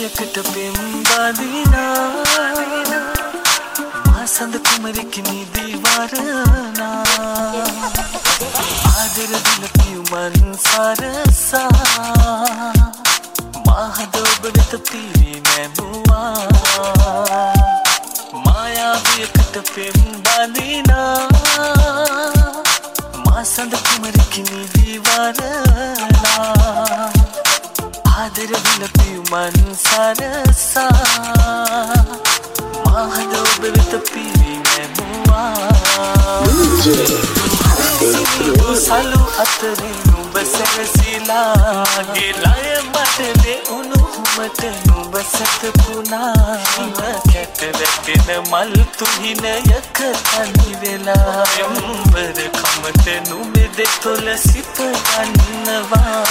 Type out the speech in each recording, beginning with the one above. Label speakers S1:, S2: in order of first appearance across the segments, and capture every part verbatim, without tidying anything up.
S1: මායාවියකට පෙම්බදිනා මාසඳ කුමරිකිනි දිවරනා ආදර දින පියුමන් සරසා මාහද ඔබ වෙත පිරි නැමුවා මායාවියකට පෙම්බදිනා මාසඳ කුමරිකිනි දිවරනා ආදර දින පියුමන් සරසා මාහද ඔබ වෙත පිරි නැමුවා සලු අතරින් නුඹ සැරසිලා ගෙලය මට දෙවුණු හුමට නුඹ සැතපුණා හිම කැට වැටෙන මල් තුහිනයක තනි වෙලා එම්බර කමට නුඹ දෙතොල සිප ගන්නවා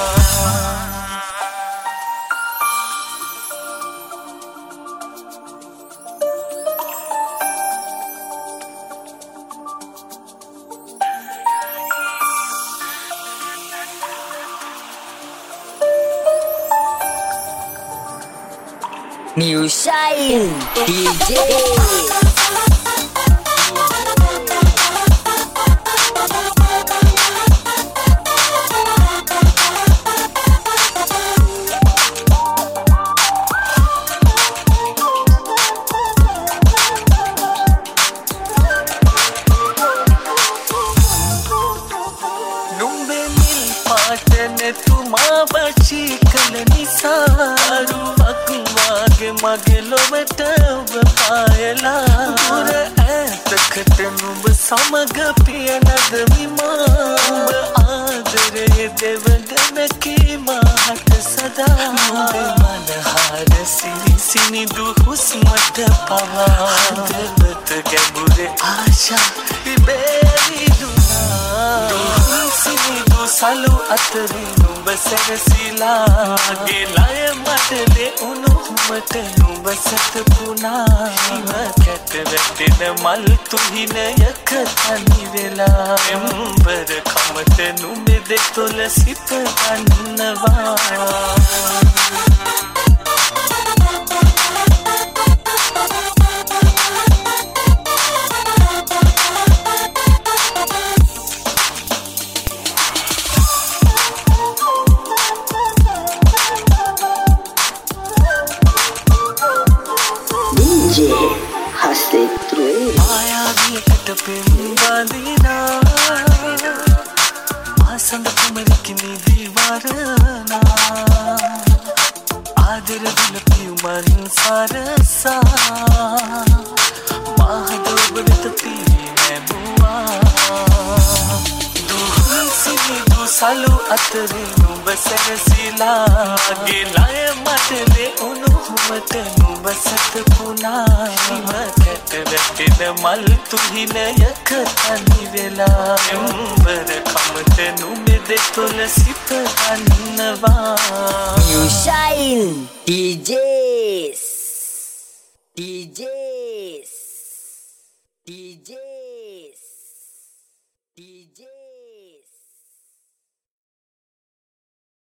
S2: New Shine D J.
S1: Numbe nil paatane tumawachi kalanisa aruwak wage mage lowata ඔබ පායලා දුර ඈතකට නුඹ සමග පියනද විමා ඔබ ආදරයේ දෙවඟන කීමාට සදා නුඹ මනහර සිරි සිනිදු හුස්මට පවා හදවත ගැඹුරේ ආශා ඉබේරිදුනා සිනිදු සලු අතරින් නුඹ සැරසිලා ගෙලය මට දෙවුණු හුමට නුඹ සැතපුණා හිම කැට වැටෙන මල් තුහිනයක තනි වෙලා එම්බර කමට නුඹ දෙතොල සිප ගන්නවා මායාවියකට පෙම්බදිනා මාසඳ කුමරිකිනි දිවරනා ආදර දින පියුමන් සරසා මාහද ඔබ වෙත පිරි නැමුවා දුසිනිදු සලු අතරින් නුඹ සැරසිලා ගෙලය මට දෙවුණු හුමට නුඹ සැතපුණා හිම කැට වැටෙන මල් තුහිනයක තනි වෙලා එම්බර කමට නුඹ දෙතොල සිප ගන්නවා
S2: New Shine D Js D Js D Js D Js